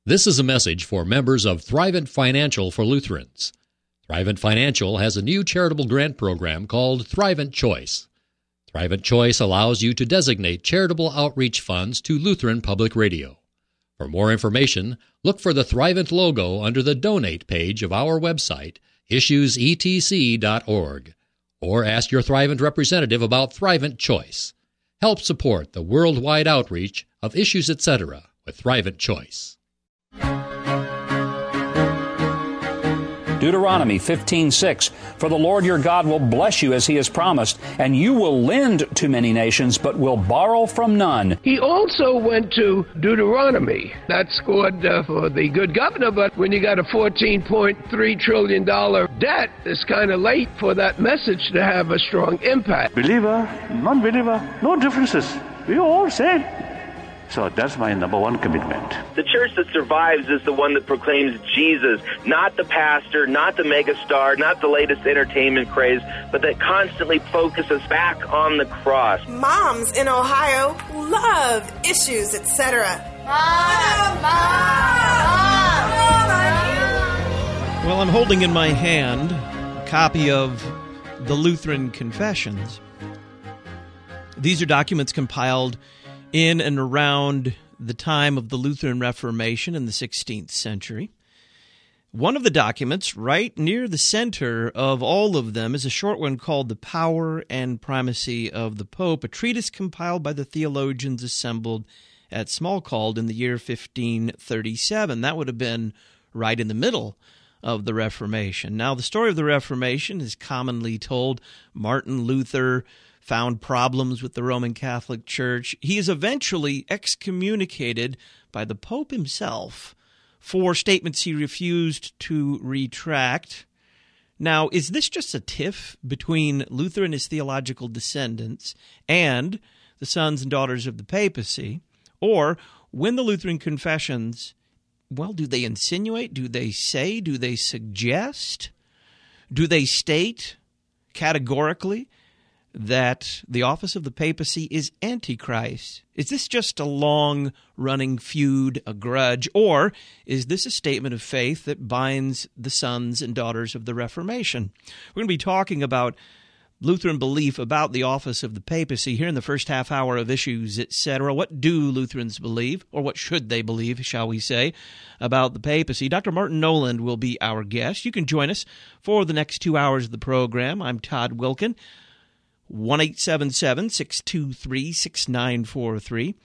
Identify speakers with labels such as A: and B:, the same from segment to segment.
A: This is a message for members of Thrivent Financial for Lutherans. Thrivent Financial has a new charitable grant program called Thrivent Choice. Thrivent Choice allows you to designate charitable outreach funds to Lutheran Public Radio. For more information, look for the Thrivent logo under the Donate page of our website, issuesetc.org, or ask your Thrivent representative about Thrivent Choice. Help support the worldwide outreach of Issues Etc. with Thrivent Choice.
B: Deuteronomy 15:6, For the Lord your God will bless you as he has promised, and you will lend to many nations, but will borrow from none.
C: He also went to Deuteronomy. That's good for the good governor, but when you got a $14.3 trillion debt, it's kind of late for that message to have a strong impact.
D: Believer, non-believer, no differences. We are all same. So that's my number one commitment.
E: The church that survives is the one that proclaims Jesus, not the pastor, not the megastar, not the latest entertainment craze, but that constantly focuses back on the cross.
F: Moms in Ohio love Issues, etc.
G: Well, I'm holding in my hand a copy of the Lutheran Confessions. These are documents compiled in and around the time of the Lutheran Reformation in the 16th century. One of the documents, right near the center of all of them, is a short one called The Power and Primacy of the Pope, a treatise compiled by the theologians assembled at Smalcald in the year 1537. That would have been right in the middle of the Reformation. Now, the story of the Reformation is commonly told. Martin Luther found problems with the Roman Catholic Church. He is eventually excommunicated by the Pope himself for statements he refused to retract. Now, is this just a tiff between Luther and his theological descendants and the sons and daughters of the papacy? Or, when the Lutheran Confessions, well, do they insinuate, do they say, do they suggest, do they state categorically that the office of the papacy is Antichrist? Is this just a long-running feud, a grudge, or is this a statement of faith that binds the sons and daughters of the Reformation? We're going to be talking about Lutheran belief about the office of the papacy here in the first half hour of Issues, etc. What do Lutherans believe, or what should they believe, shall we say, about the papacy? Dr. Martin Noland will be our guest. You can join us for the next 2 hours of the program. I'm Todd Wilkin. 1-877-623-6943,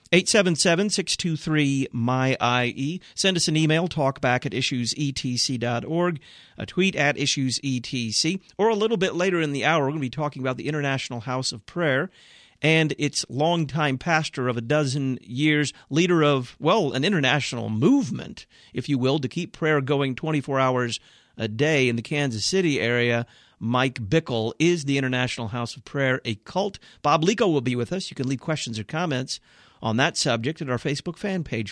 G: 877-623-MY-IE. Send us an email, talkback@issuesetc.org, a tweet at issuesetc, or a little bit later in the hour, we're going to be talking about the International House of Prayer and its longtime pastor of a dozen years, leader of, well, an international movement, if you will, to keep prayer going 24 hours a day in the Kansas City area. Mike Bickle. Is the International House of Prayer a cult? Bob Lico will be with us. You can leave questions or comments on that subject at our Facebook fan page,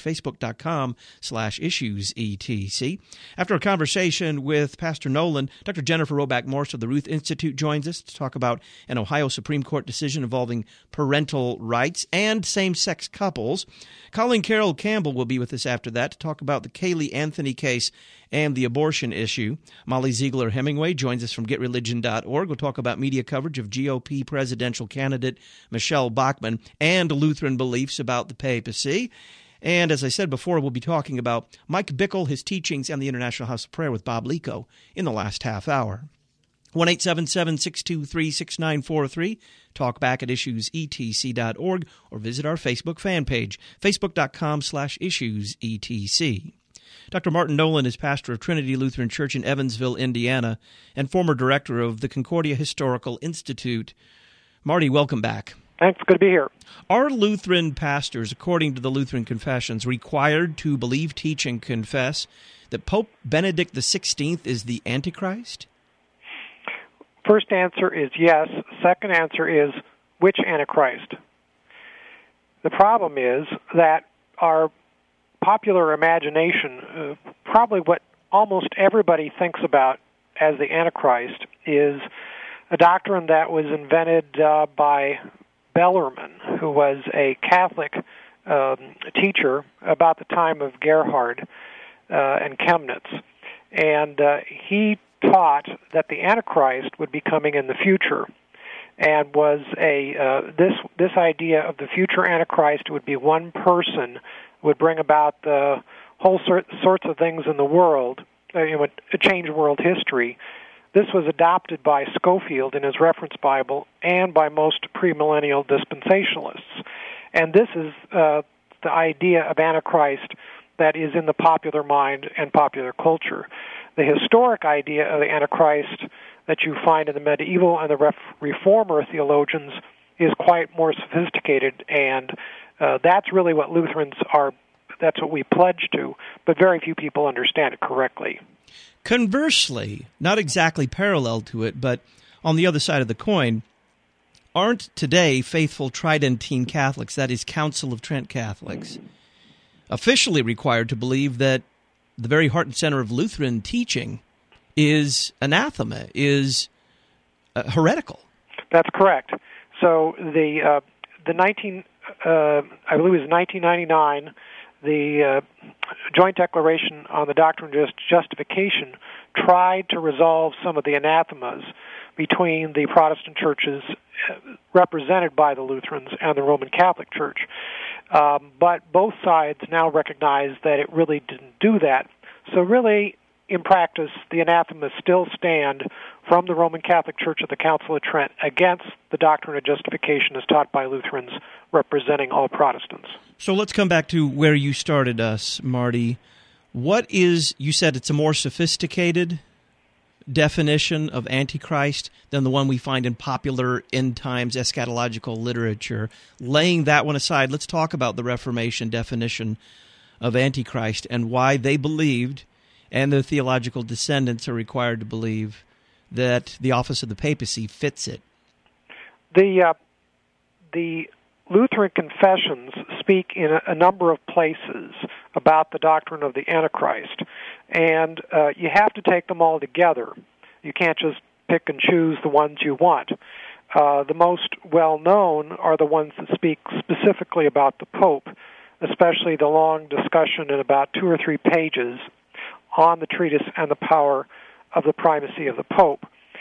G: facebook.com/issuesetc. After a conversation with Pastor Noland, Dr. Jennifer Roback Morse of the Ruth Institute joins us to talk about an Ohio Supreme Court decision involving parental rights and same-sex couples. Colleen Carroll Campbell will be with us after that to talk about the Kaylee Anthony case and the abortion issue. Molly Ziegler Hemingway joins us from GetReligion.org. We'll talk about media coverage of GOP presidential candidate Michelle Bachmann and Lutheran beliefs about the papacy. And as I said before, we'll be talking about Mike Bickle, his teachings, and the International House of Prayer with Bob Lico in the last half hour. 1-877-623-6943. Talk back at issuesetc.org or visit our Facebook fan page, facebook.com/issuesetc. Dr. Martin Noland is pastor of Trinity Lutheran Church in Evansville, Indiana, and former director of the Concordia Historical Institute. Marty, welcome back.
H: Thanks. Good to be here.
G: Are Lutheran pastors, according to the Lutheran Confessions, required to believe, teach, and confess that Pope Benedict XVI is the Antichrist?
H: First answer is yes. Second answer is, which Antichrist? The problem is that our popular imagination, probably what almost everybody thinks about as the Antichrist, is a doctrine that was invented by Bellarmine, who was a Catholic teacher about the time of Gerhard and Chemnitz. And he taught that the Antichrist would be coming in the future, and was this idea of the future Antichrist would be one person, would bring about the whole sorts of things in the world, would change world history. This was adopted by Scofield in his reference Bible and by most premillennial dispensationalists. And this is the idea of Antichrist that is in the popular mind and popular culture. The historic idea of the Antichrist that you find in the medieval and the Reformer theologians is quite more sophisticated, and that's really what Lutherans are, that's what we pledge to, but very few people understand it correctly.
G: Conversely, not exactly parallel to it, but on the other side of the coin, aren't today faithful Tridentine Catholics, that is, Council of Trent Catholics, officially required to believe that the very heart and center of Lutheran teaching is anathema, is heretical? That's
H: correct. So the I believe it was 1999, the Joint Declaration on the Doctrine of Justification tried to resolve some of the anathemas between the Protestant churches represented by the Lutherans and the Roman Catholic Church. But both sides now recognize that it really didn't do that. So really, in practice, the anathemas still stand from the Roman Catholic Church at the Council of Trent against the doctrine of justification as taught by Lutherans representing all Protestants.
G: So let's come back to where you started us, Marty. What is, you said it's a more sophisticated definition of Antichrist than the one we find in popular end times eschatological literature. Laying that one aside, let's talk about the Reformation definition of Antichrist and why they believed, and their theological descendants are required to believe, that the office of the papacy fits it.
H: The Lutheran confessions speak in a number of places about the doctrine of the Antichrist, and you have to take them all together. You can't just pick and choose the ones you want. The most well-known are the ones that speak specifically about the Pope, especially the long discussion in about 2 or 3 pages on the treatise and the power of the primacy of the Pope.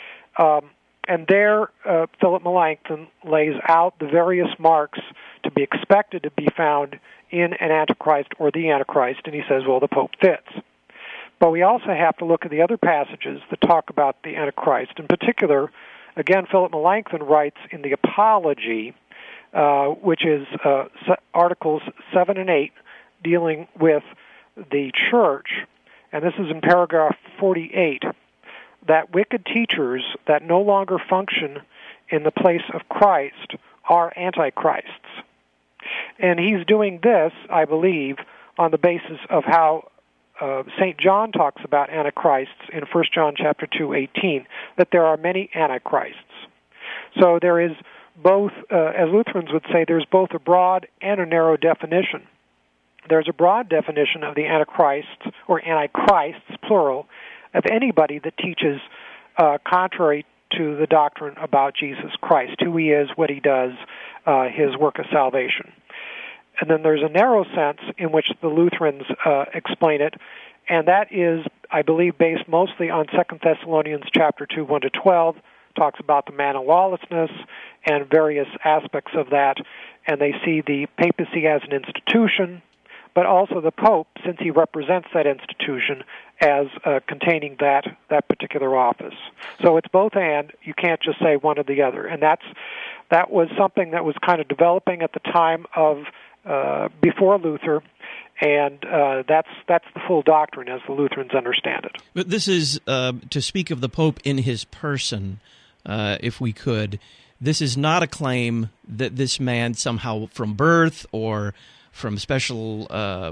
H: And there, Philip Melanchthon lays out the various marks to be expected to be found in an Antichrist or the Antichrist, and he says, well, the Pope fits. But we also have to look at the other passages that talk about the Antichrist. In particular, again, Philip Melanchthon writes in the Apology, which is Articles 7 and 8, dealing with the Church, and this is in paragraph 48, that wicked teachers that no longer function in the place of Christ are antichrists. And he's doing this, I believe, on the basis of how St. John talks about antichrists in 1 John chapter 2:18, that there are many antichrists. So there is both, as Lutherans would say, there's both a broad and a narrow definition. There's a broad definition of the antichrists, or antichrists, plural, of anybody that teaches contrary to the doctrine about Jesus Christ, who he is, what he does, his work of salvation. And then there's a narrow sense in which the Lutherans explain it, and that is, I believe, based mostly on 2 Thessalonians chapter 2, 1-12, talks about the man of lawlessness and various aspects of that, and they see the papacy as an institution, but also the Pope, since he represents that institution, as containing that particular office. So it's both and. You can't just say one or the other. And that was something that was kind of developing at the time of before Luther, and that's the full doctrine as the Lutherans understand it.
G: But this is, to speak of the Pope in his person, if we could, this is not a claim that this man somehow from birth or from special,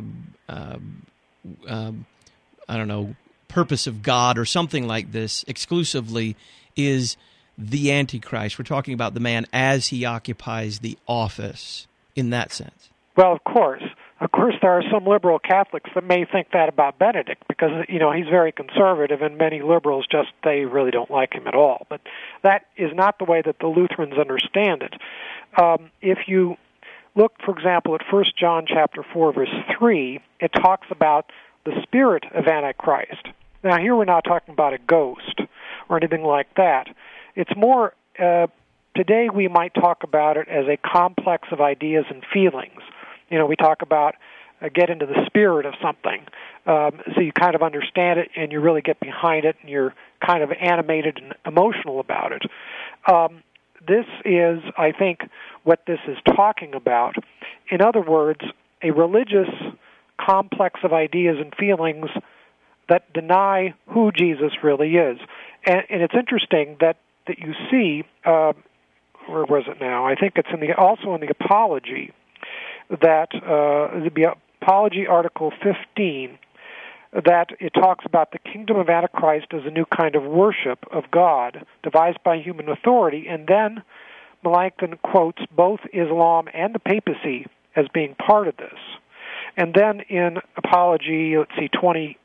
G: purpose of God or something like this exclusively is the Antichrist. We're talking about the man as he occupies the office in that sense.
H: Well, of course. Of course, there are some liberal Catholics that may think that about Benedict because, he's very conservative and many liberals they really don't like him at all. But that is not the way that the Lutherans understand it. If you look, for example, at 1 John chapter 4, verse 3, it talks about the spirit of Antichrist. Now, here we're not talking about a ghost or anything like that. It's more, today we might talk about it as a complex of ideas and feelings. We talk about get into the spirit of something. So you kind of understand it and you really get behind it and you're kind of animated and emotional about it. This is, I think, what this is talking about. In other words, a religious complex of ideas and feelings that deny who Jesus really is. And it's interesting that you see, where was it now? I think it's also in the Apology, that the Apology Article 15, that it talks about the kingdom of Antichrist as a new kind of worship of God devised by human authority, and then Melanchthon quotes both Islam and the papacy as being part of this. And then in Apology, 27,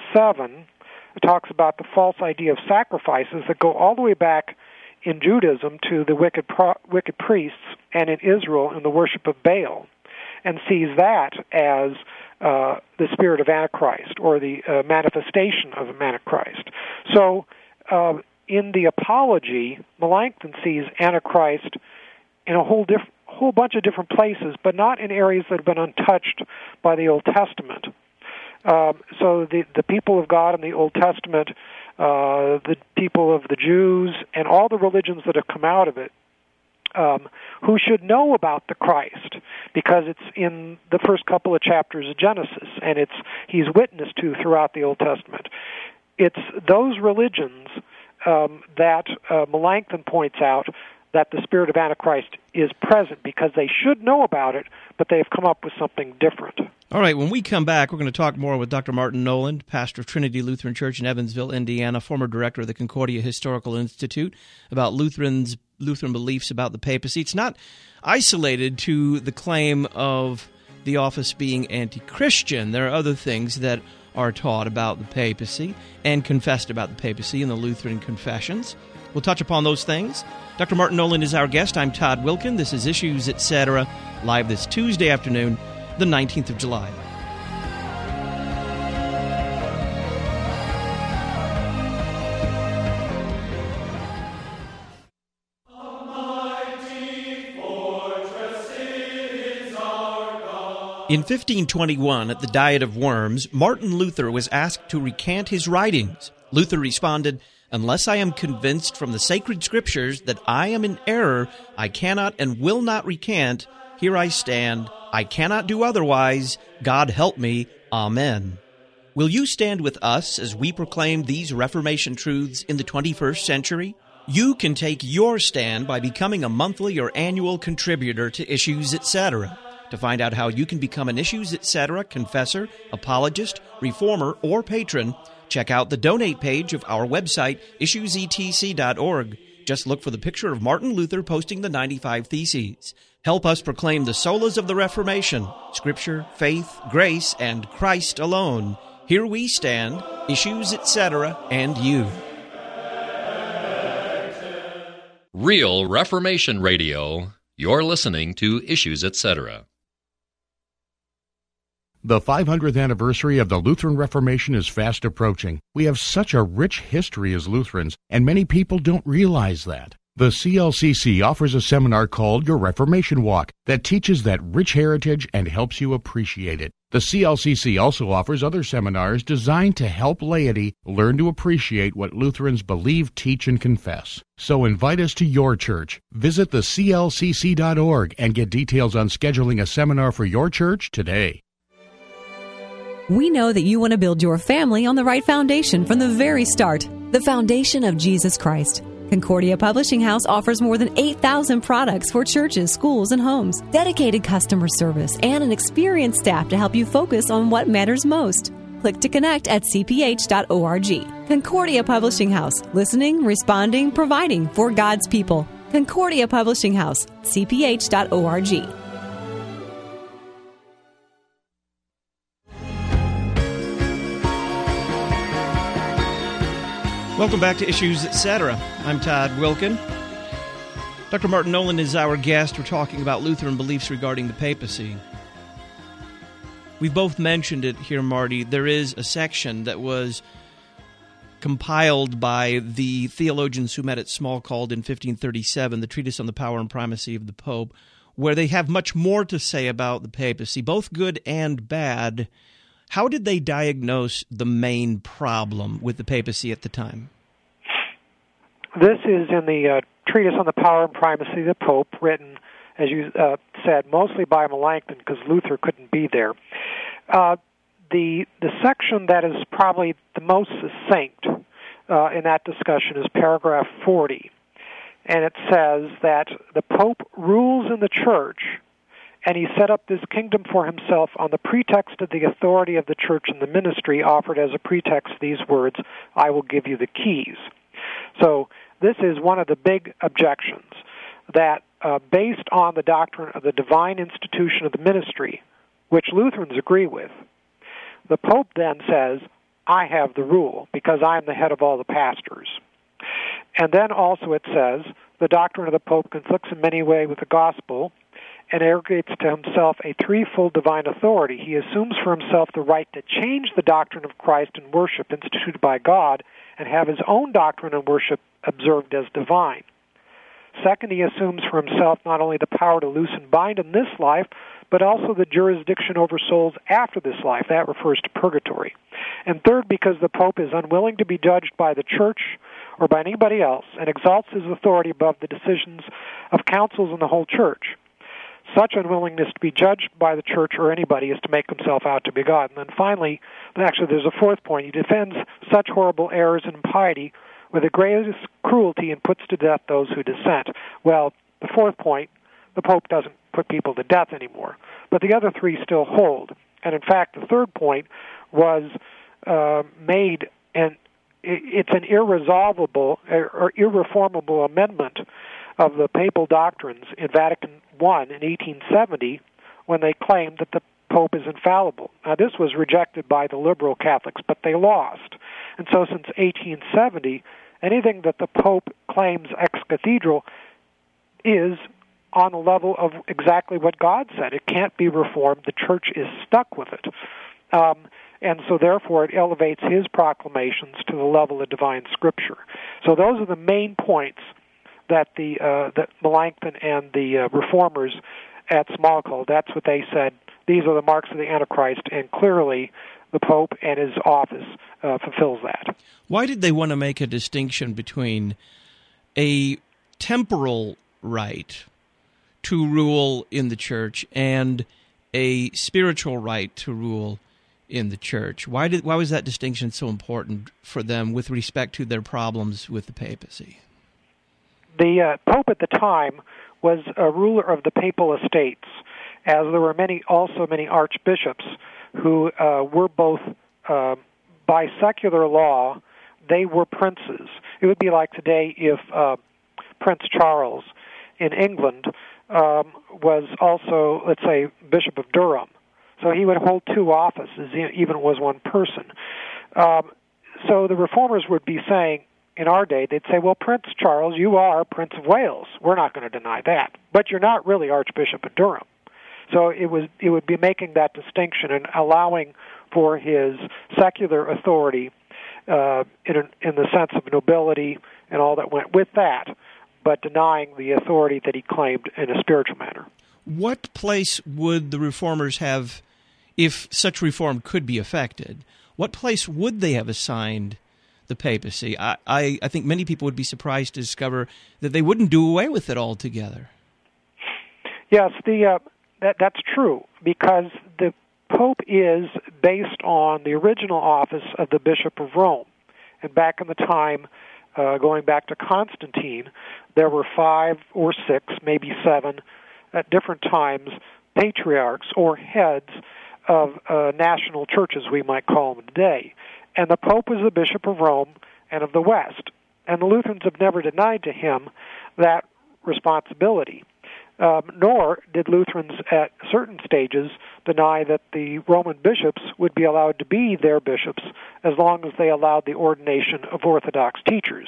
H: it talks about the false idea of sacrifices that go all the way back in Judaism to the wicked priests, and in Israel in the worship of Baal, and sees that as the spirit of Antichrist, or the manifestation of Antichrist. So in the Apology, Melanchthon sees Antichrist in a whole bunch of different places, but not in areas that have been untouched by the Old Testament. So the people of God in the Old Testament, the people of the Jews, and all the religions that have come out of it, who should know about the Christ, because it's in the first couple of chapters of Genesis, and he's witnessed to throughout the Old Testament. It's those religions that Melanchthon points out that the spirit of Antichrist is present, because they should know about it, but they've come up with something different.
G: All right, when we come back, we're going to talk more with Dr. Martin Noland, pastor of Trinity Lutheran Church in Evansville, Indiana, former director of the Concordia Historical Institute, about Lutheran beliefs about the papacy. It's not isolated to the claim of the office being anti-Christian. There are other things that are taught about the papacy and confessed about the papacy in the Lutheran confessions. We'll touch upon those things. Dr. Martin Noland is our guest. I'm Todd Wilkin. This is Issues, Etc., live this Tuesday afternoon, the 19th of July. In 1521, at the Diet of Worms, Martin Luther was asked to recant his writings. Luther responded, "Unless I am convinced from the sacred scriptures that I am in error, I cannot and will not recant. Here I stand. I cannot do otherwise. God help me. Amen." Will you stand with us as we proclaim these Reformation truths in the 21st century? You can take your stand by becoming a monthly or annual contributor to Issues, Etc. To find out how you can become an Issues, Etc. confessor, apologist, reformer, or patron, check out the donate page of our website, issuesetc.org. Just look for the picture of Martin Luther posting the 95 Theses. Help us proclaim the solas of the Reformation, Scripture, faith, grace, and Christ alone. Here we stand, Issues, Etc., and you.
A: Real Reformation Radio. You're listening to Issues, Etc.
I: The 500th anniversary of the Lutheran Reformation is fast approaching. We have such a rich history as Lutherans, and many people don't realize that. The CLCC offers a seminar called Your Reformation Walk that teaches that rich heritage and helps you appreciate it. The CLCC also offers other seminars designed to help laity learn to appreciate what Lutherans believe, teach, and confess. So invite us to your church. Visit theclcc.org and get details on scheduling a seminar for your church today.
J: We know that you want to build your family on the right foundation from the very start, the foundation of Jesus Christ. Concordia Publishing House offers more than 8,000 products for churches, schools, and homes, dedicated customer service, and an experienced staff to help you focus on what matters most. Click to connect at cph.org. Concordia Publishing House, listening, responding, providing for God's people. Concordia Publishing House, cph.org.
G: Welcome back to Issues, Etc. I'm Todd Wilkin. Dr. Martin Nolan is our guest. We're talking about Lutheran beliefs regarding the papacy. We've both mentioned it here, Marty. There is a section that was compiled by the theologians who met at Smalcald in 1537, the Treatise on the Power and Primacy of the Pope, where they have much more to say about the papacy, both good and bad. How did they diagnose the main problem with the papacy at the time?
H: This is in the Treatise on the Power and Primacy of the Pope, written, as you said, mostly by Melanchthon because Luther couldn't be there. The section that is probably the most succinct in that discussion is paragraph 40, and it says that the Pope rules in the Church, and he set up this kingdom for himself on the pretext of the authority of the Church and the ministry, offered as a pretext these words, "I will give you the keys." So this is one of the big objections, that based on the doctrine of the divine institution of the ministry, which Lutherans agree with, the Pope then says, I have the rule because I am the head of all the pastors. And then also it says, the doctrine of the Pope conflicts in many ways with the gospel and arrogates to himself a threefold divine authority. He assumes for himself the right to change the doctrine of Christ and worship instituted by God and have his own doctrine and worship observed as divine. Second, he assumes for himself not only the power to loose and bind in this life, but also the jurisdiction over souls after this life. That refers to purgatory. And third, because the Pope is unwilling to be judged by the Church or by anybody else and exalts his authority above the decisions of councils in the whole Church. Such unwillingness to be judged by the Church or anybody is to make himself out to be God. And then finally, actually there's a fourth point. He defends such horrible errors and impiety with the greatest cruelty and puts to death those who dissent. Well, the fourth point, the Pope doesn't put people to death anymore. But the other three still hold. And in fact, the third point was made, and it's an irresolvable or irreformable amendment of the papal doctrines in Vatican I in 1870 when they claimed that the Pope is infallible. Now, this was rejected by the liberal Catholics, but they lost. And so since 1870, anything that the Pope claims ex cathedra is on the level of exactly what God said. It can't be reformed. The Church is stuck with it. And so therefore it elevates his proclamations to the level of divine Scripture. So those are the main points that that Melanchthon and the reformers at Smalcald, that's what they said. These are the marks of the Antichrist, and clearly the Pope and his office fulfills that.
G: Why did they want to make a distinction between a temporal right to rule in the Church and a spiritual right to rule in the Church? Why was that distinction so important for them with respect to their problems with the papacy?
H: The Pope at the time was a ruler of the papal estates, as there were many archbishops who were both, by secular law, they were princes. It would be like today if Prince Charles in England was also, let's say, Bishop of Durham. So he would hold two offices, even was one person. So the reformers would be saying, in our day, they'd say, well, Prince Charles, you are Prince of Wales. We're not going to deny that. But you're not really Archbishop of Durham. So it would be making that distinction and allowing for his secular authority in the sense of nobility and all that went with that, but denying the authority that he claimed in a spiritual manner.
G: What place would the reformers have, if such reform could be effected, what place would they have assigned the papacy? I think many people would be surprised to discover that they wouldn't do away with it altogether.
H: Yes, that's true, because the Pope is based on the original office of the Bishop of Rome. And back in the time, going back to Constantine, there were 5 or 6, maybe 7, at different times, patriarchs or heads of national churches, we might call them today. And the Pope was the Bishop of Rome and of the West. And the Lutherans have never denied to him that responsibility. Nor did Lutherans at certain stages deny that the Roman bishops would be allowed to be their bishops as long as they allowed the ordination of Orthodox teachers.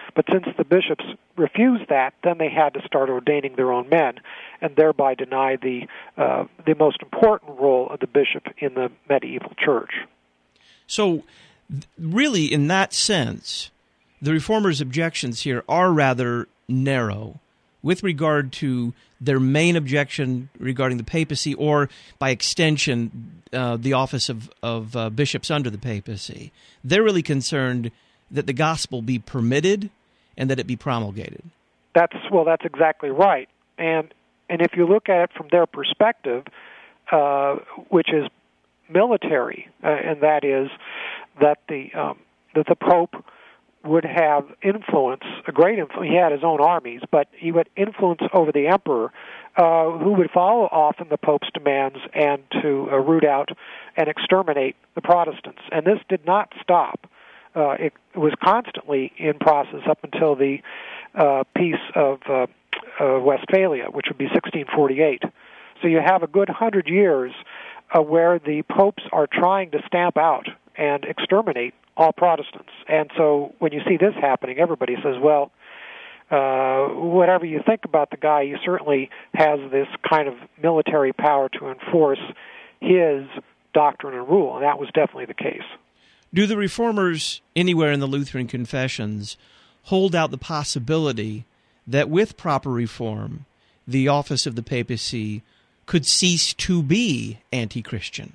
H: But since the bishops refused that, then they had to start ordaining their own men, and thereby deny the most important role of the bishop in the medieval church.
G: So, really, in that sense, the Reformers' objections here are rather narrow with regard to their main objection regarding the papacy, or by extension, the office of bishops under the papacy. They're really concerned that the gospel be permitted and that it be promulgated.
H: That's exactly right. And if you look at it from their perspective, which is military, and that is that the Pope would have influence, a great influence. He had his own armies, but he would influence over the emperor, who would follow often the Pope's demands and to root out and exterminate the Protestants. And this did not stop. It was constantly in process up until the Peace of Westphalia, which would be 1648. So you have a good 100 years where the popes are trying to stamp out and exterminate all Protestants. And so when you see this happening, everybody says, well, whatever you think about the guy, he certainly has this kind of military power to enforce his doctrine and rule, and that was definitely the case.
G: Do the Reformers anywhere in the Lutheran confessions hold out the possibility that with proper reform, the office of the papacy could cease to be anti-Christian?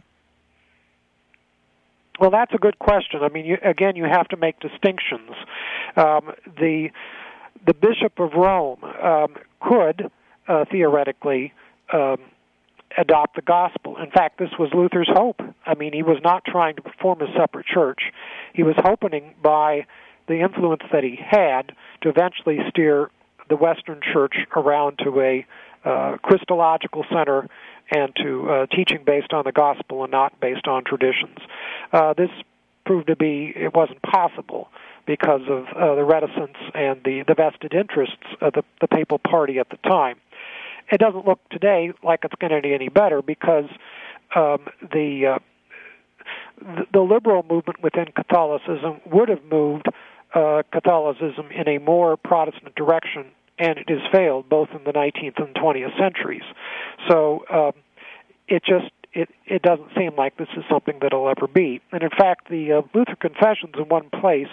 H: Well, that's a good question. I mean, you have to make distinctions. The Bishop of Rome could theoretically adopt the gospel. In fact, this was Luther's hope. I mean, he was not trying to form a separate church. He was hoping by the influence that he had to eventually steer the Western Church around to a Christological center and to teaching based on the gospel and not based on traditions. This proved to be, it wasn't possible because of the reticence and the vested interests of the papal party at the time. It doesn't look today like it's going to be any better because the liberal movement within Catholicism would have moved Catholicism in a more Protestant direction, and it has failed both in the 19th and 20th centuries. So it doesn't seem like this is something that will ever be. And in fact, the Luther Confessions in one place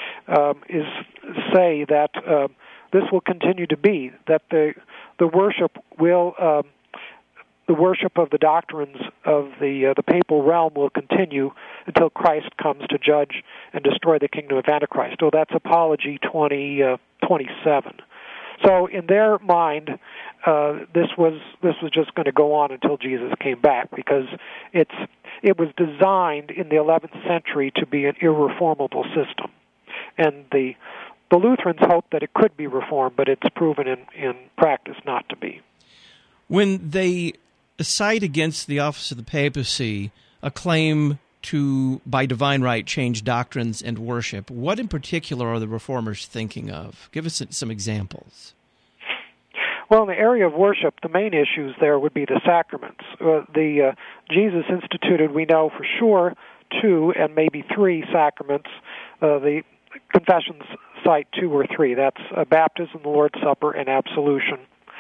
H: say that this will continue to be, that the worship will the worship of the doctrines of the papal realm will continue until Christ comes to judge and destroy the kingdom of Antichrist. So that's Apology 20:27. So in their mind, this was just going to go on until Jesus came back, because it was designed in the 11th century to be an irreformable system, and the Lutherans hoped that it could be reformed, but it's proven in practice not to be.
G: When they cite against the office of the papacy a claim to, by divine right, change doctrines and worship, what in particular are the Reformers thinking of? Give us some examples.
H: Well, in the area of worship, the main issues there would be the sacraments. Jesus instituted, we know for sure, 2 and maybe 3 sacraments. The confessions cite 2 or 3. That's baptism, the Lord's Supper, and absolution.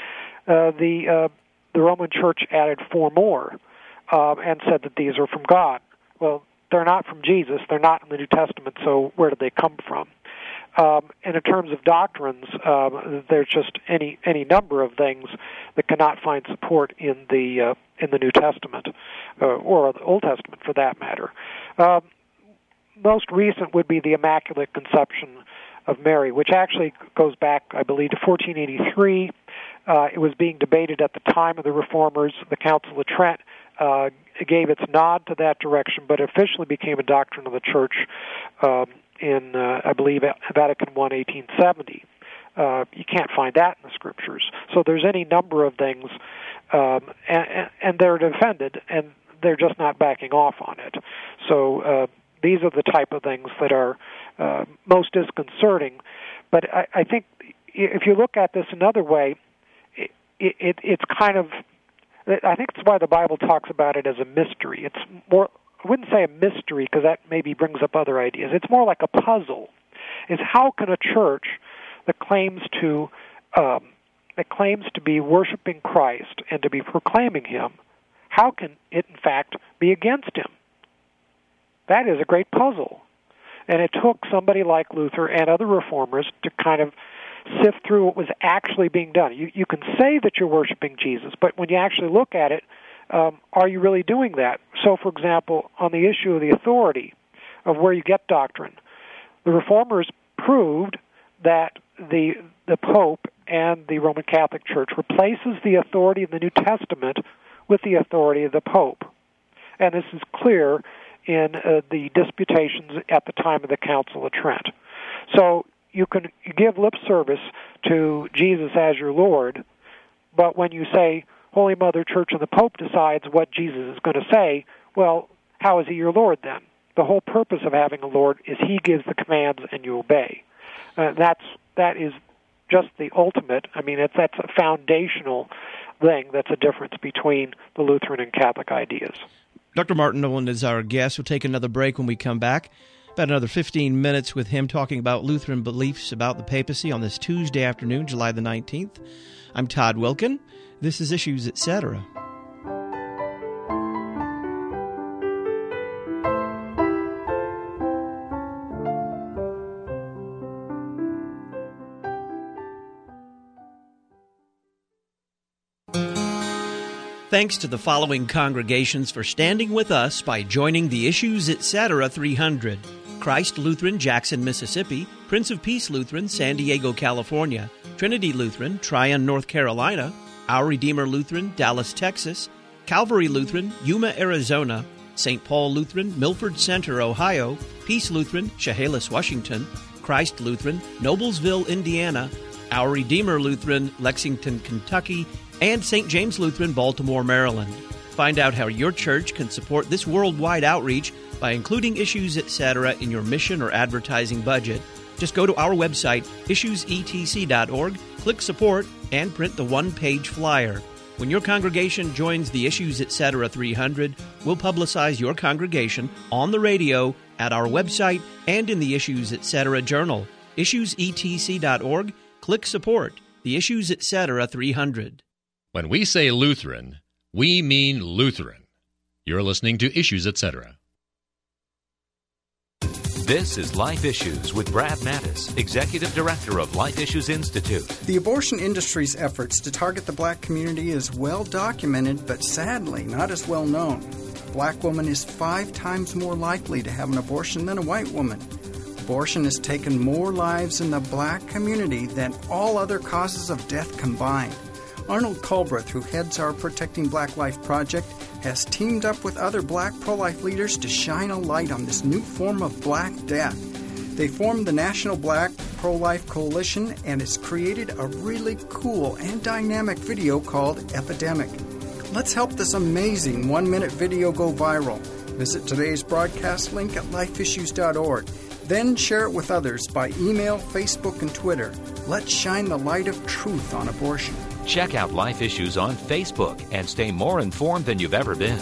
H: The Roman Church added 4 more and said that these are from God. Well, they're not from Jesus. They're not in the New Testament, so where did they come from? And in terms of doctrines, there's just any number of things that cannot find support in the New Testament or the Old Testament, for that matter. Most recent would be the Immaculate Conception of Mary, which actually goes back, I believe, to 1483. It was being debated at the time of the Reformers. The Council of Trent gave its nod to that direction, but officially became a doctrine of the Church in, I believe, Vatican I, 1870. You can't find that in the Scriptures. So there's any number of things, and they're defended, and they're just not backing off on it. So these are the type of things that are most disconcerting. But I think if you look at this another way, it's kind of, I think that's why the Bible talks about it as a mystery. It's more, I wouldn't say a mystery because that maybe brings up other ideas. It's more like a puzzle. is how can a church that claims to be worshiping Christ and to be proclaiming Him, how can it in fact be against Him? That is a great puzzle. And it took somebody like Luther and other reformers to kind of sift through what was actually being done. You can say that you're worshiping Jesus, but when you actually look at it, are you really doing that? So, for example, on the issue of the authority of where you get doctrine, the reformers proved that the Pope and the Roman Catholic Church replaces the authority of the New Testament with the authority of the Pope. And this is clear in the disputations at the time of the Council of Trent. So you can give lip service to Jesus as your Lord, but when you say, Holy Mother Church and the Pope decides what Jesus is going to say, well, how is He your Lord then? The whole purpose of having a Lord is He gives the commands and you obey. That is just the ultimate. I mean, that's a foundational thing that's a difference between the Lutheran and Catholic ideas.
G: Dr. Martin Nolan is our guest. We'll take another break when we come back. About another 15 minutes with him talking about Lutheran beliefs about the papacy on this Tuesday afternoon, July the 19th. I'm Todd Wilkin. This is Issues, Etc. Thanks to the following congregations for standing with us by joining the Issues Etc. 300. Christ Lutheran, Jackson, Mississippi; Prince of Peace Lutheran, San Diego, California; Trinity Lutheran, Tryon, North Carolina; Our Redeemer Lutheran, Dallas, Texas; Calvary Lutheran, Yuma, Arizona; St. Paul Lutheran, Milford Center, Ohio; Peace Lutheran, Chehalis, Washington; Christ Lutheran, Noblesville, Indiana; Our Redeemer Lutheran, Lexington, Kentucky; and St. James Lutheran, Baltimore, Maryland. Find out how your church can support this worldwide outreach by including Issues, Etc. in your mission or advertising budget. Just go to our website, issuesetc.org, click Support, and print the one-page flyer. When your congregation joins the Issues, Etc. 300, we'll publicize your congregation on the radio, at our website, and in the Issues, Etc. journal. issuesetc.org, click Support, the Issues, Etc. 300.
A: When we say Lutheran, we mean Lutheran. You're listening to Issues, Etc.
K: This is Life Issues with Brad Mattis, Executive Director of Life Issues Institute.
L: The abortion industry's efforts to target the black community is well documented, but sadly not as well known. A black woman is 5 times more likely to have an abortion than a white woman. Abortion has taken more lives in the black community than all other causes of death combined. Arnold Culbreth, who heads our Protecting Black Life project, has teamed up with other black pro-life leaders to shine a light on this new form of black death. They formed the National Black Pro-Life Coalition and has created a really cool and dynamic video called Epidemic. Let's help this amazing 1-minute video go viral. Visit today's broadcast link at lifeissues.org. Then share it with others by email, Facebook, and Twitter. Let's shine the light of truth on abortion.
K: Check out Life Issues on Facebook and stay more informed than you've ever been.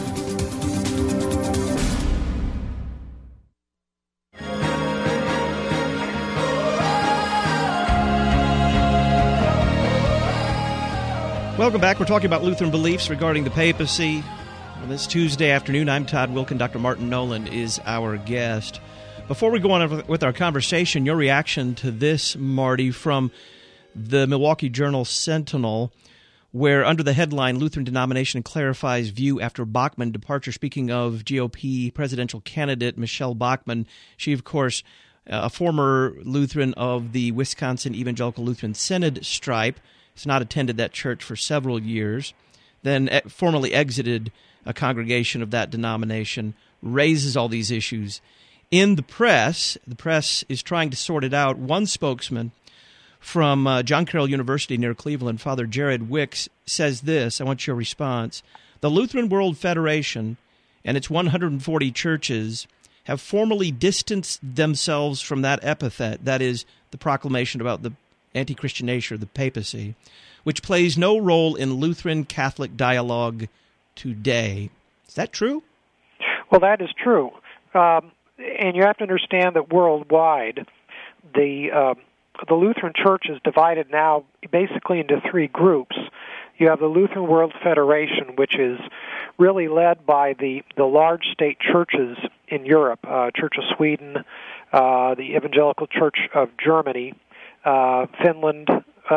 G: Welcome back. We're talking about Lutheran beliefs regarding the papacy. On this Tuesday afternoon, I'm Todd Wilkin. Dr. Martin Nolan is our guest. Before we go on with our conversation, your reaction to this, Marty, from the Milwaukee Journal-Sentinel, where under the headline, Lutheran Denomination Clarifies View After Bachmann Departure, speaking of GOP presidential candidate Michelle Bachmann, she, of course, a former Lutheran of the Wisconsin Evangelical Lutheran Synod stripe, has not attended that church for several years, then formally exited a congregation of that denomination, raises all these issues. In the press is trying to sort it out. One spokesman from John Carroll University near Cleveland, Father Jared Wicks, says this. I want your response. The Lutheran World Federation and its 140 churches have formally distanced themselves from that epithet, that is, the proclamation about the anti-Christian nature of the papacy, which plays no role in Lutheran Catholic dialogue today. Is that true?
H: Well, that is true. And you have to understand that worldwide, the Lutheran Church is divided now basically into three groups. You have the Lutheran World Federation, which is really led by the large state churches in Europe, Church of Sweden, the Evangelical Church of Germany, Finland,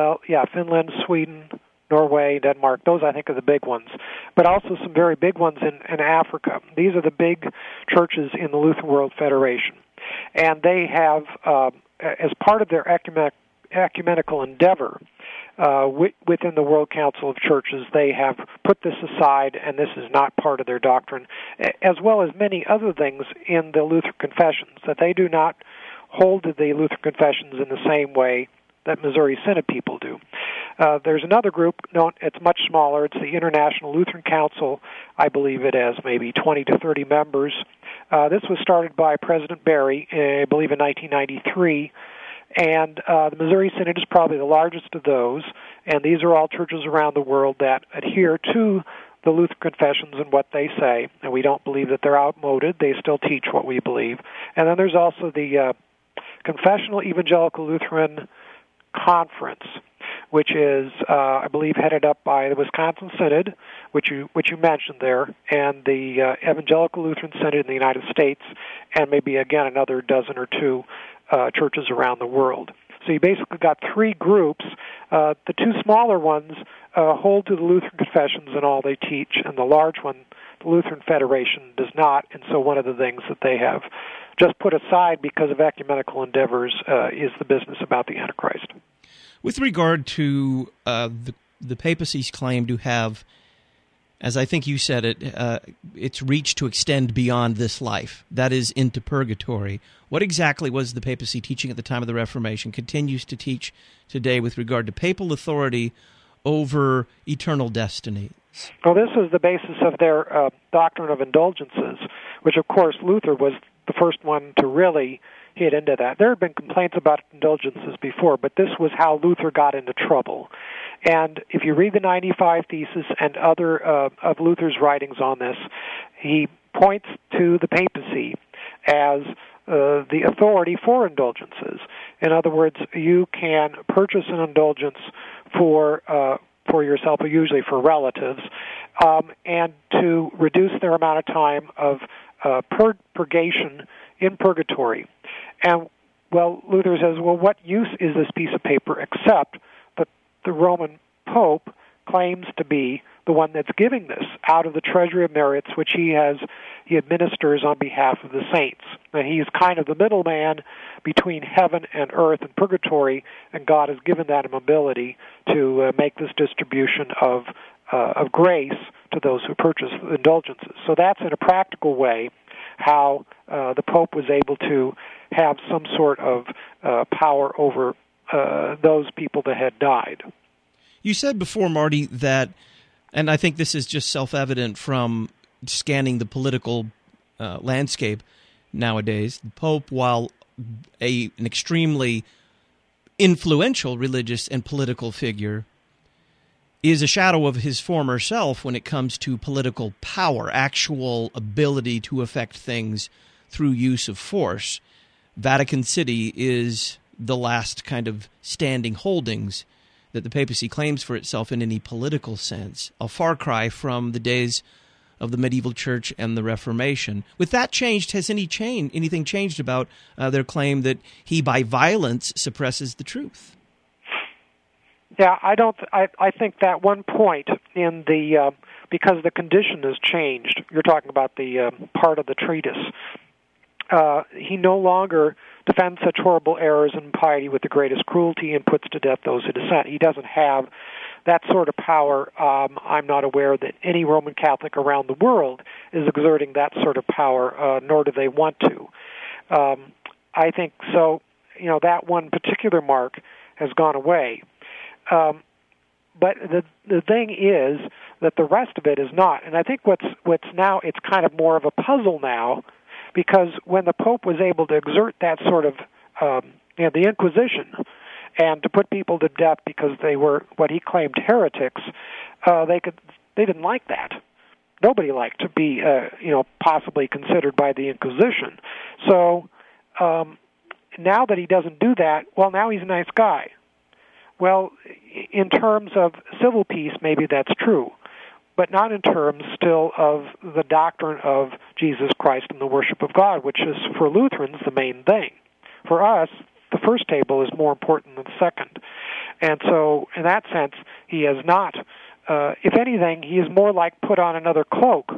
H: Sweden, Norway, Denmark. Those, I think, are the big ones. But also some very big ones in Africa. These are the big churches in the Lutheran World Federation. And they have, as part of their ecumenical endeavor, within the World Council of Churches, they have put this aside, and this is not part of their doctrine, as well as many other things in the Lutheran Confessions, that they do not hold to the Lutheran Confessions in the same way that Missouri Synod people do. There's another group, it's much smaller, it's the International Lutheran Council. I believe it has maybe 20 to 30 members. This was started by President Barry, I believe in 1993, and the Missouri Synod is probably the largest of those, and these are all churches around the world that adhere to the Lutheran Confessions and what they say, and we don't believe that they're outmoded. They still teach what we believe. And then there's also the Confessional Evangelical Lutheran Conference, which is, I believe, headed up by the Wisconsin Synod, which you mentioned there, and the Evangelical Lutheran Synod in the United States, and maybe, again, another dozen or two churches around the world. So you basically got three groups. The two smaller ones hold to the Lutheran Confessions and all they teach, and the large one, the Lutheran Federation, does not, and so one of the things that they have just put aside because of ecumenical endeavors is the business about the Antichrist.
G: With regard to the papacy's claim to have, as I think you said it, its reach to extend beyond this life, that is, into purgatory, what exactly was the papacy teaching at the time of the Reformation, continues to teach today with regard to papal authority over eternal destiny?
H: Well, this is the basis of their doctrine of indulgences, which, of course, Luther was the first one to really hit into that. There have been complaints about indulgences before, but this was how Luther got into trouble. And if you read the 95 Thesis and other of Luther's writings on this, he points to the papacy as the authority for indulgences. In other words, you can purchase an indulgence for yourself, or usually for relatives, and to reduce their amount of time of purgation in purgatory. And, well, Luther says, well, what use is this piece of paper except that the Roman Pope claims to be the one that's giving this out of the treasury of merits which he administers on behalf of the saints. And he's kind of the middleman between heaven and earth and purgatory, and God has given that him ability to make this distribution of grace to those who purchase indulgences. So that's in a practical way how the Pope was able to have some sort of power over those people that had died.
G: You said before, Marty, that, and I think this is just self-evident from scanning the political landscape nowadays, the Pope, while an extremely influential religious and political figure, is a shadow of his former self when it comes to political power, actual ability to affect things through use of force. Vatican City is the last kind of standing holdings that the papacy claims for itself in any political sense, a far cry from the days of the medieval church and the Reformation. With that changed, has anything changed about their claim that he, by violence, suppresses the truth?
H: Yeah, I think that one point in the because the condition has changed. You're talking about the part of the treatise. He no longer defends such horrible errors and impiety with the greatest cruelty and puts to death those who dissent. He doesn't have that sort of power. I'm not aware that any Roman Catholic around the world is exerting that sort of power, nor do they want to. I think so. That one particular mark has gone away. But the thing is that the rest of it is not. And I think what's now, it's kind of more of a puzzle now, because when the Pope was able to exert that sort of, the Inquisition, and to put people to death because they were what he claimed heretics, they didn't like that. Nobody liked to be, possibly considered by the Inquisition. So now that he doesn't do that, well, now he's a nice guy. Well, in terms of civil peace, maybe that's true, but not in terms still of the doctrine of Jesus Christ and the worship of God, which is, for Lutherans, the main thing. For us, the first table is more important than the second. And so, in that sense, he is not, if anything, he is more like put on another cloak.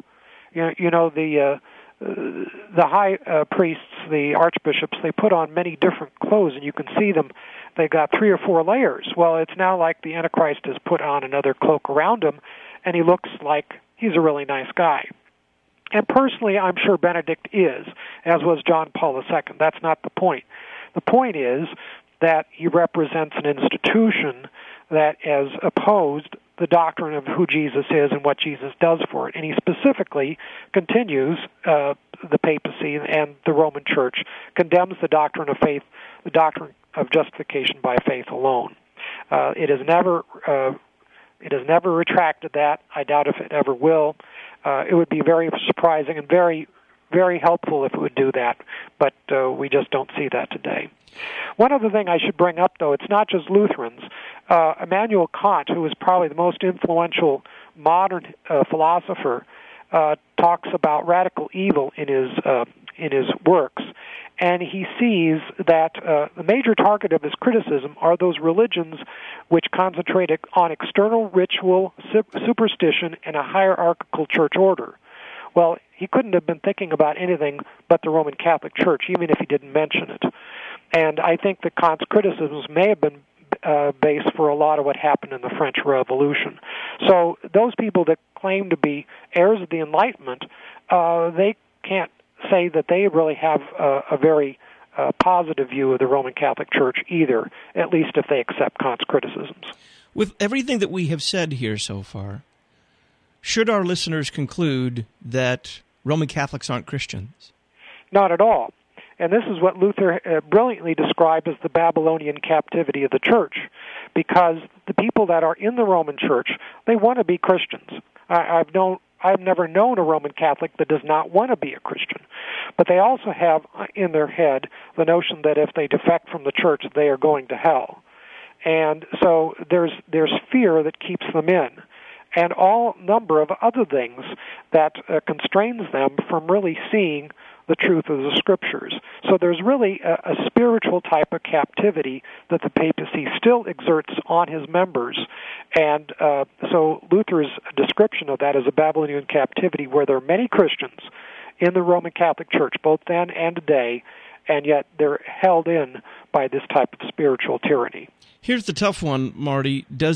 H: The high priests, the archbishops, they put on many different clothes, and you can see them. They've got 3 or 4 layers. Well, it's now like the Antichrist has put on another cloak around him, and he looks like he's a really nice guy. And personally, I'm sure Benedict is, as was John Paul II. That's not the point. The point is that he represents an institution that has opposed the doctrine of who Jesus is and what Jesus does for it. And he specifically continues, the papacy and the Roman Church, condemns the doctrine of faith, the doctrine of justification by faith alone. It has never retracted that. I doubt if it ever will. It would be very surprising and very, very helpful if it would do that, but we just don't see that today. One other thing I should bring up, though, it's not just Lutherans. Immanuel Kant, who is probably the most influential modern philosopher, talks about radical evil in his works, and he sees that the major target of his criticism are those religions which concentrate on external ritual, superstition, and a hierarchical church order. Well, he couldn't have been thinking about anything but the Roman Catholic Church, even if he didn't mention it. And I think that Kant's criticisms may have been base for a lot of what happened in the French Revolution. So those people that claim to be heirs of the Enlightenment, they can't say that they really have a very positive view of the Roman Catholic Church either, at least if they accept Kant's criticisms.
G: With everything that we have said here so far, should our listeners conclude that Roman Catholics aren't Christians?
H: Not at all. And this is what Luther brilliantly described as the Babylonian captivity of the Church, because the people that are in the Roman Church, they want to be Christians. I've never known a Roman Catholic that does not want to be a Christian. But they also have in their head the notion that if they defect from the Church, they are going to hell. And so there's fear that keeps them in, and all number of other things that constrains them from really seeing the truth of the Scriptures. So there's really a spiritual type of captivity that the papacy still exerts on his members. And so Luther's description of that is a Babylonian captivity where there are many Christians in the Roman Catholic Church, both then and today, and yet they're held in by this type of spiritual tyranny.
G: Here's the tough one, Marty. Does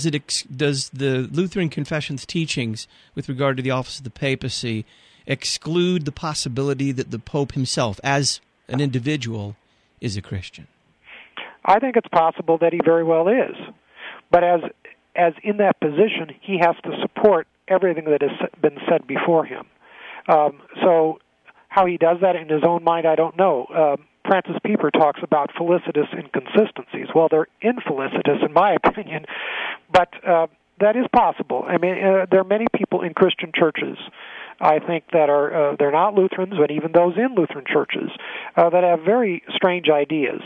G: the Lutheran Confession's teachings with regard to the office of the papacy exclude the possibility that the Pope himself, as an individual, is a Christian?
H: I think it's possible that he very well is. But as in that position, he has to support everything that has been said before him. So how he does that in his own mind, I don't know. Francis Pieper talks about felicitous inconsistencies. Well, they're infelicitous, in my opinion, but that is possible. I mean, there are many people in Christian churches, I think, that are they're not Lutherans, but even those in Lutheran churches that have very strange ideas.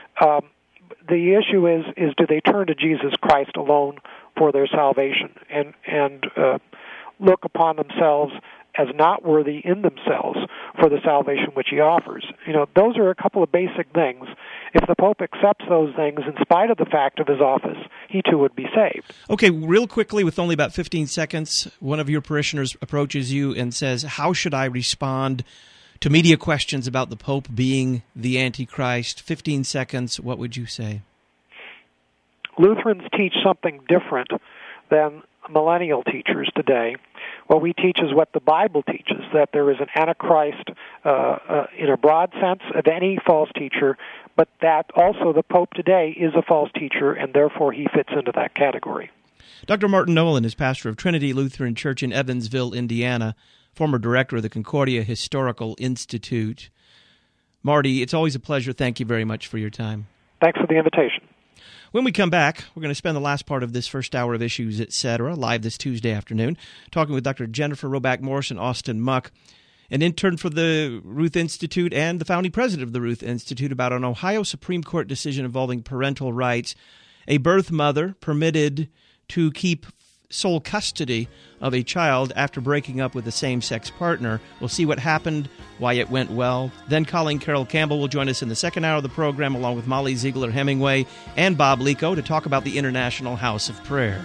H: The issue is do they turn to Jesus Christ alone for their salvation and look upon themselves as not worthy in themselves for the salvation which he offers? You know, those are a couple of basic things. If the Pope accepts those things in spite of the fact of his office, he too would be saved.
G: Okay, real quickly, with only about 15 seconds, one of your parishioners approaches you and says, how should I respond to media questions about the Pope being the Antichrist? 15 seconds, what would you say?
H: Lutherans teach something different than millennial teachers today. What we teach is what the Bible teaches, that there is an Antichrist in a broad sense of any false teacher, but that also the Pope today is a false teacher, and therefore he fits into that category.
G: Dr. Martin Nolan is pastor of Trinity Lutheran Church in Evansville, Indiana, former director of the Concordia Historical Institute. Marty, it's always a pleasure. Thank you very much for your time.
H: Thanks for the invitation.
G: When we come back, we're going to spend the last part of this first hour of Issues, Etc., live this Tuesday afternoon, talking with Dr. Jennifer Roback Morris and Austin Muck. an intern for the Ruth Institute and the founding president of the Ruth Institute, about an Ohio Supreme Court decision involving parental rights. A birth mother permitted to keep sole custody of a child after breaking up with a same-sex partner. We'll see what happened, why it went well. Then Colleen Carroll Campbell will join us in the second hour of the program, along with Molly Ziegler Hemingway and Bob Lico, to talk about the International House of Prayer.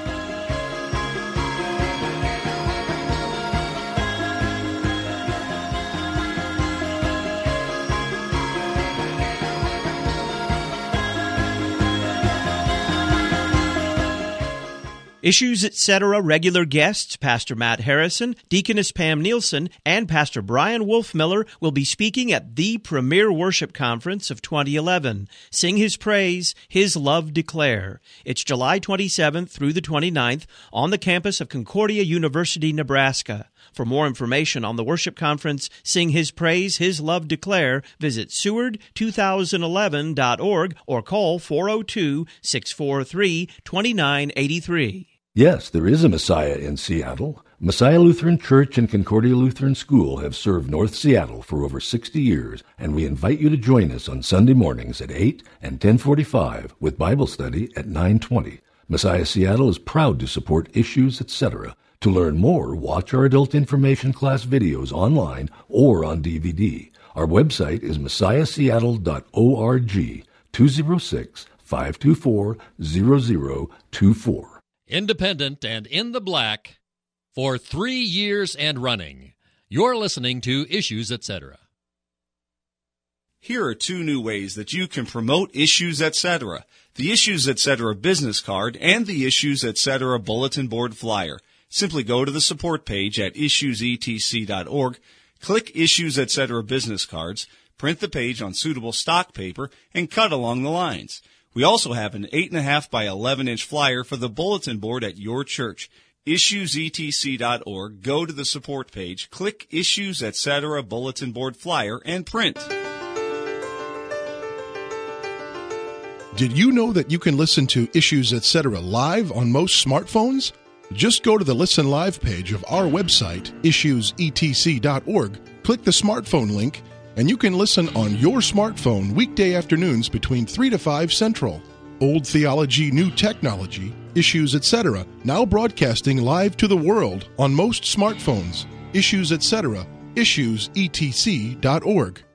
G: Issues, Etc. regular guests, Pastor Matt Harrison, Deaconess Pam Nielsen, and Pastor Brian Wolfmiller will be speaking at the premier worship conference of 2011. Sing His Praise, His Love Declare. It's July 27th through the 29th on the campus of Concordia University, Nebraska. For more information on the worship conference, Sing His Praise, His Love Declare, visit Seward2011.org or call 402-643-2983.
M: Yes, there is a Messiah in Seattle. Messiah Lutheran Church and Concordia Lutheran School have served North Seattle for over 60 years, and we invite you to join us on Sunday mornings at 8 and 10:45 with Bible study at 9:20. Messiah Seattle is proud to support Issues, Etc. To learn more, watch our adult information class videos online or on DVD. Our website is messiahseattle.org, 206-524-0024.
A: Independent and in the black for 3 years and running. You're listening to Issues, Etc.
N: Here are 2 new ways that you can promote Issues, Etc. The Issues, Etc. business card and the Issues, Etc. bulletin board flyer. Simply go to the support page at issuesetc.org, click Issues, Etc. business cards, print the page on suitable stock paper, and cut along the lines. We also have an 8.5 by 11-inch flyer for the bulletin board at your church. Issuesetc.org, go to the support page, click Issues, Etc. bulletin board flyer, and print.
O: Did you know that you can listen to Issues, Etc. live on most smartphones? Just go to the Listen Live page of our website, issuesetc.org, click the smartphone link, and you can listen on your smartphone weekday afternoons between 3 to 5 Central. Old theology, new technology, Issues, Etc. now broadcasting live to the world on most smartphones. Issues, Etc. issuesetc.org.